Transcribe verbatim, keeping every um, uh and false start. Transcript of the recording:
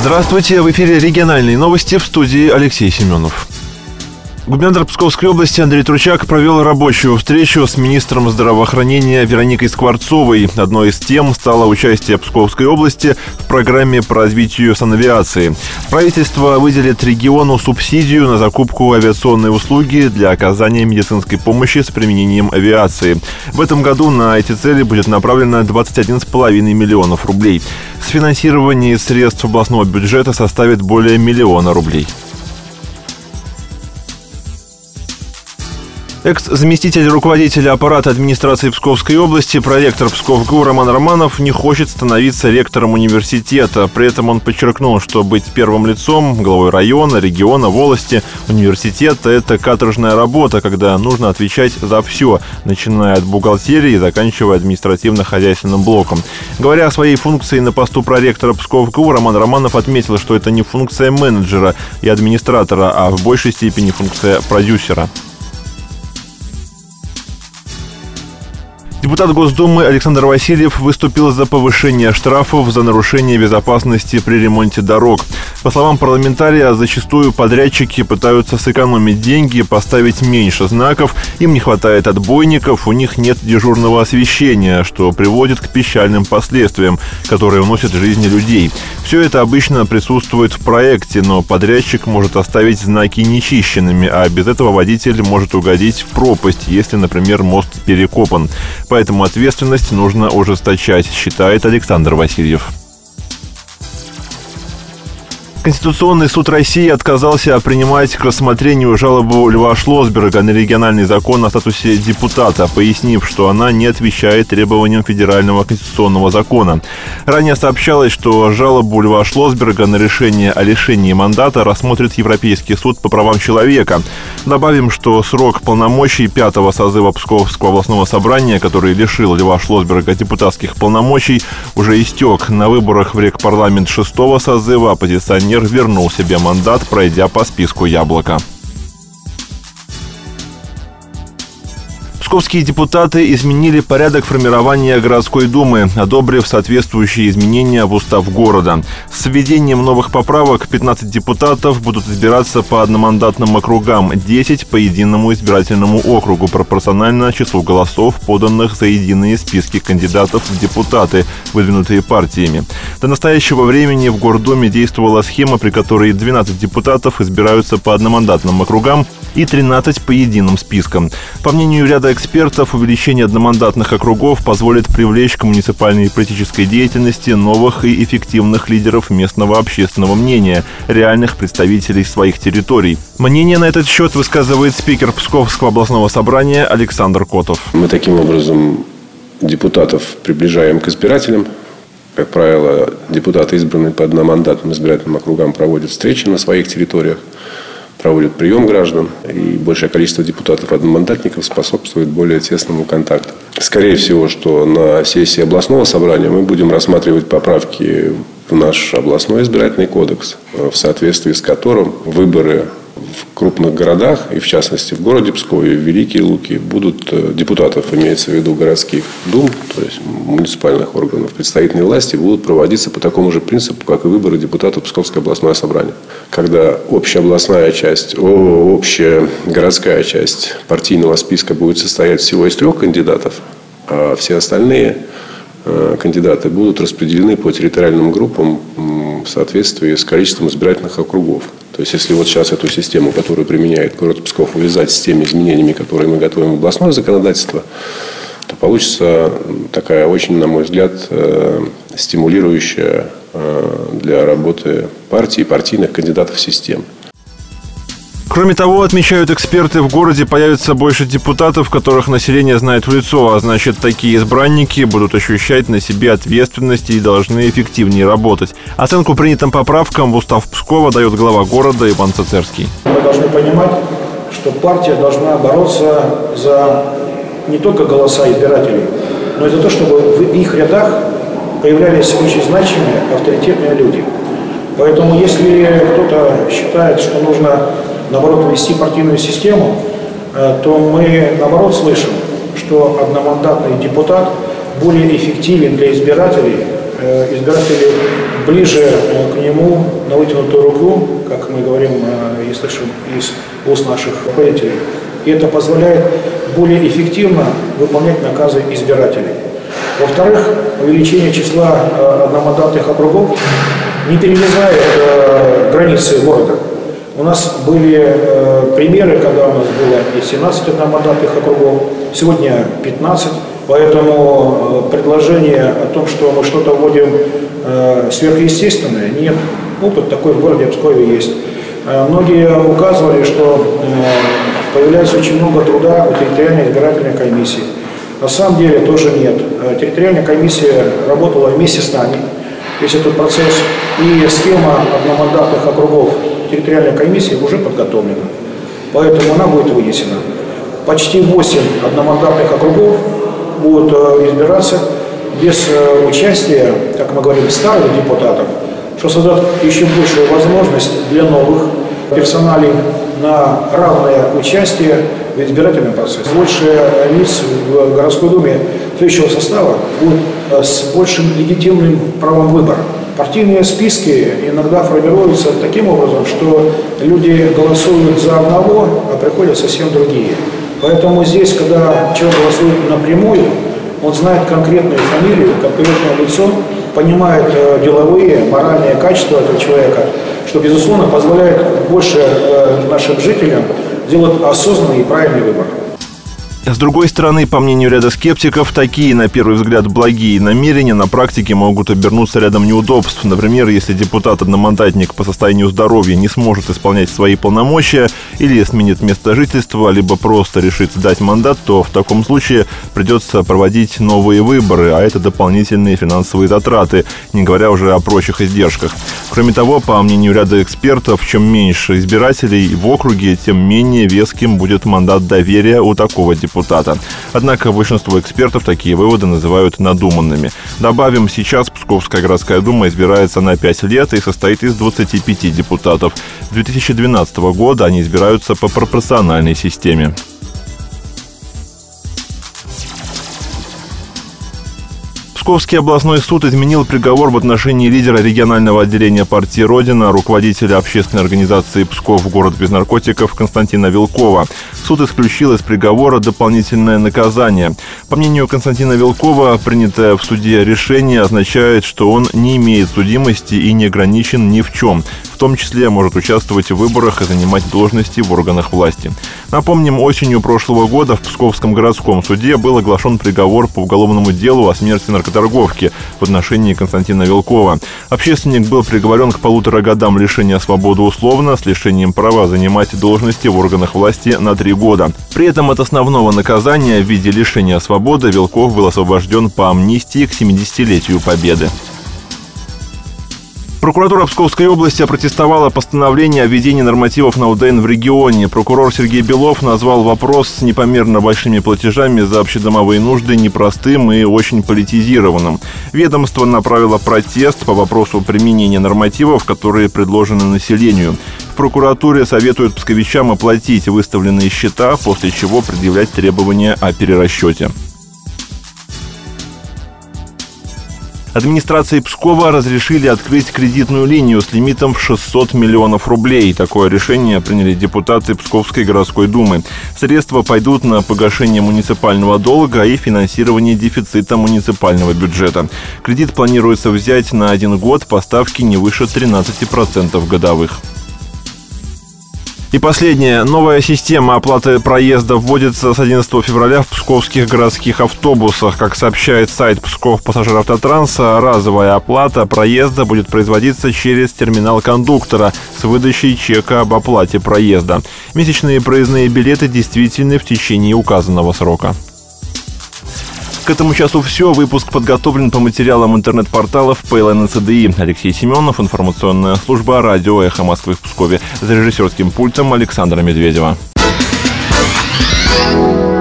Здравствуйте, в эфире региональные новости, в студии Алексей Семенов. Губернатор Псковской области Андрей Тручак провел рабочую встречу с министром здравоохранения Вероникой Скворцовой. Одной из тем стало участие Псковской области в программе по развитию санавиации. Правительство выделит региону субсидию на закупку авиационной услуги для оказания медицинской помощи с применением авиации. В этом году на эти цели будет направлено двадцать один целых пять десятых миллионов рублей. Финансирование из средств областного бюджета составит более миллиона рублей. Экс-заместитель руководителя аппарата администрации Псковской области, проректор ПсковГУ Роман Романов не хочет становиться ректором университета. При этом он подчеркнул, что быть первым лицом, главой района, региона, волости, университета – это каторжная работа, когда нужно отвечать за все, начиная от бухгалтерии и заканчивая административно-хозяйственным блоком. Говоря о своей функции на посту проректора ПсковГУ, Роман Романов отметил, что это не функция менеджера и администратора, а в большей степени функция продюсера. Депутат Госдумы Александр Васильев выступил за повышение штрафов за нарушение безопасности при ремонте дорог. По словам парламентария, зачастую подрядчики пытаются сэкономить деньги, поставить меньше знаков, им не хватает отбойников, у них нет дежурного освещения, что приводит к печальным последствиям, которые уносят жизни людей. Все это обычно присутствует в проекте, но подрядчик может оставить знаки нечищенными, а без этого водитель может угодить в пропасть, если, например, мост перекопан. Поэтому ответственность нужно ужесточать, считает Александр Васильев. Конституционный суд России отказался принимать к рассмотрению жалобу Льва Шлосберга на региональный закон о статусе депутата, пояснив, что она не отвечает требованиям федерального конституционного закона. Ранее сообщалось, что жалобу Льва Шлосберга на решение о лишении мандата рассмотрит Европейский суд по правам человека. Добавим, что срок полномочий пятого созыва Псковского областного собрания, который лишил Льва Шлосберга депутатских полномочий, уже истек. На выборах в регпарламент шестого созыва оппозиционер вернул себе мандат, пройдя по списку «Яблоко». Псковские депутаты изменили порядок формирования городской думы, одобрив соответствующие изменения в устав города. С введением новых поправок пятнадцать депутатов будут избираться по одномандатным округам, десять по единому избирательному округу, пропорционально числу голосов, поданных за единые списки кандидатов в депутаты, выдвинутые партиями. До настоящего времени в Гордуме действовала схема, при которой двенадцать депутатов избираются по одномандатным округам и тринадцать по единым спискам. По мнению ряда экспертов, увеличение одномандатных округов позволит привлечь к муниципальной и политической деятельности новых и эффективных лидеров местного общественного мнения, реальных представителей своих территорий. Мнение на этот счет высказывает спикер Псковского областного собрания Александр Котов. Мы таким образом депутатов приближаем к избирателям. Как правило, депутаты, избранные по одномандатным избирательным округам, проводят встречи на своих территориях, проводят прием граждан, и большее количество депутатов-одномандатников способствует более тесному контакту. Скорее всего, что на сессии областного собрания мы будем рассматривать поправки в наш областной избирательный кодекс, в соответствии с которым выборы в крупных городах, и в частности в городе Пскове, в Великие Луки, будут депутатов, имеется в виду городских дум, то есть муниципальных органов представительной власти, будут проводиться по такому же принципу, как и выборы депутатов Псковского областного собрания. Когда общая областная часть, общая городская часть партийного списка будет состоять всего из трех кандидатов, а все остальные кандидаты будут распределены по территориальным группам в соответствии с количеством избирательных округов. То есть, если вот сейчас эту систему, которую применяет город Псков, увязать с теми изменениями, которые мы готовим в областное законодательство, то получится такая очень, на мой взгляд, стимулирующая для работы партии и партийных кандидатов система. Кроме того, отмечают эксперты, в городе появится больше депутатов, которых население знает в лицо, а значит, такие избранники будут ощущать на себе ответственность и должны эффективнее работать. Оценку принятым поправкам в устав Пскова дает глава города Иван Цицерский. Мы должны понимать, что партия должна бороться за не только голоса избирателей, но и за то, чтобы в их рядах появлялись очень значимые, авторитетные люди. Поэтому, если кто-то считает, что нужно, наоборот, ввести партийную систему, то мы, наоборот, слышим, что одномандатный депутат более эффективен для избирателей. Избиратели ближе к нему на вытянутую руку, как мы говорим и слышим из уст наших руководителей. И это позволяет более эффективно выполнять наказы избирателей. Во-вторых, увеличение числа одномандатных округов не перерезает э, границы города. У нас были э, примеры, когда у нас было и семнадцать одномандатных округов, сегодня пятнадцать. Поэтому э, предложение о том, что мы что-то вводим э, сверхъестественное, нет. Опыт такой в городе Пскове есть. Э, многие указывали, что э, появляется очень много труда у территориальной избирательной комиссии. На самом деле тоже нет. Э, территориальная комиссия работала вместе с нами. Весь этот процесс и схема одномандатных округов территориальной комиссии уже подготовлена. Поэтому она будет вынесена. Почти восемь одномандатных округов будут избираться без участия, как мы говорим, старых депутатов, что создаст еще большую возможность для новых персоналей на равное участие в избирательном процессе. Больше лиц в городской думе следующего состава будут с большим легитимным правом выбора. Партийные списки иногда формируются таким образом, что люди голосуют за одного, а приходят совсем другие. Поэтому здесь, когда человек голосует напрямую, он знает конкретную фамилию, конкретное лицо, понимает деловые, моральные качества этого человека, что, безусловно, позволяет больше нашим жителям делать осознанный и правильный выбор. С другой стороны, по мнению ряда скептиков, такие, на первый взгляд, благие намерения на практике могут обернуться рядом неудобств. Например, если депутат-одномандатник по состоянию здоровья не сможет исполнять свои полномочия или сменит место жительства, либо просто решит сдать мандат, то в таком случае придется проводить новые выборы, а это дополнительные финансовые затраты, не говоря уже о прочих издержках. Кроме того, по мнению ряда экспертов, чем меньше избирателей в округе, тем менее веским будет мандат доверия у такого депутата. депутата. Однако большинство экспертов такие выводы называют надуманными. Добавим, сейчас Псковская городская дума избирается на пять лет и состоит из двадцати пяти депутатов. С две тысячи двенадцатого года они избираются по пропорциональной системе. Псковский областной суд изменил приговор в отношении лидера регионального отделения партии «Родина», руководителя общественной организации «Псков. Город без наркотиков» Константина Вилкова. Суд исключил из приговора дополнительное наказание. По мнению Константина Вилкова, принятое в суде решение означает, что он не имеет судимости и не ограничен ни в чем. В том числе может участвовать в выборах и занимать должности в органах власти. Напомним, осенью прошлого года в Псковском городском суде был оглашен приговор по уголовному делу о смерти наркоторговки в отношении Константина Вилкова. Общественник был приговорен к полутора годам лишения свободы условно с лишением права занимать должности в органах власти на три года. При этом от основного наказания в виде лишения свободы Вилков был освобожден по амнистии к семидесятилетию Победы. Прокуратура Псковской области опротестовала постановление о введении нормативов на УДН в регионе. Прокурор Сергей Белов назвал вопрос с непомерно большими платежами за общедомовые нужды непростым и очень политизированным. Ведомство направило протест по вопросу применения нормативов, которые предложены населению. В прокуратуре советуют псковичам оплатить выставленные счета, после чего предъявлять требования о перерасчете. Администрации Пскова разрешили открыть кредитную линию с лимитом в шестьсот миллионов рублей. Такое решение приняли депутаты Псковской городской думы. Средства пойдут на погашение муниципального долга и финансирование дефицита муниципального бюджета. Кредит планируется взять на один год по ставке не выше тринадцати процентов годовых. И последнее. Новая система оплаты проезда вводится с одиннадцатого февраля в псковских городских автобусах. Как сообщает сайт Псков Пассажиравтотранса, разовая оплата проезда будет производиться через терминал кондуктора с выдачей чека об оплате проезда. Месячные проездные билеты действительны в течение указанного срока. К этому часу все. Выпуск подготовлен по материалам интернет-порталов пэ эл эн цэ дэ и. Алексей Семенов, информационная служба «Радио Эхо Москвы» в Пскове. За режиссерским пультом Александра Медведева.